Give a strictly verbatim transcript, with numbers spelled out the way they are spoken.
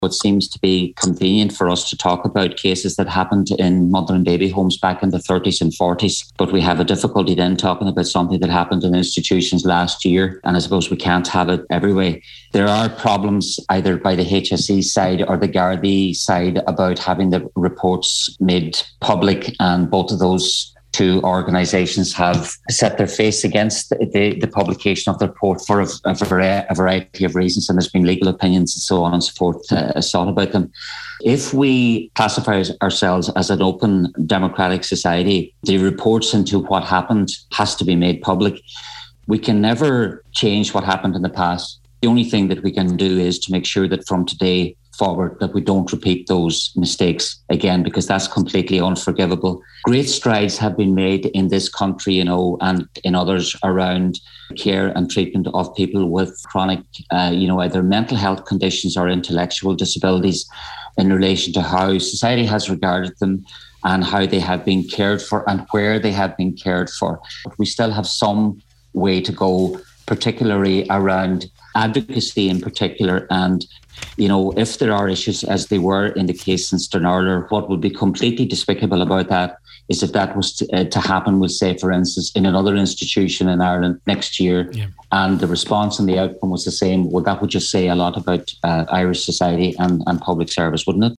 It seems to be convenient for us to talk about cases that happened in mother and baby homes back in the thirties and forties, but we have a difficulty then talking about something that happened in institutions last year, and I suppose we can't have it every way. There are problems either by the H S E side or the Gardaí side about having the reports made public, and both of those two organisations have set their face against the, the publication of the report for a, a, a variety of reasons, and there's been legal opinions and so on and so forth uh, sought about them. If we classify ourselves as an open democratic society, the reports into what happened has to be made public. We can never change what happened in the past. The only thing that we can do is to make sure that from today forward that we don't repeat those mistakes again, because that's completely unforgivable. Great strides have been made in this country, you know, and in others around care and treatment of people with chronic, uh, you know, either mental health conditions or intellectual disabilities in relation to how society has regarded them and how they have been cared for and where they have been cared for. But we still have some way to go, particularly around advocacy in particular. And you know, if there are issues as they were in the case in Stranraer, what would be completely despicable about that is if that was to, uh, to happen with, say, for instance, in another institution in Ireland next year, yeah. and the response and the outcome was the same, well, that would just say a lot about uh, Irish society and, and public service, wouldn't it?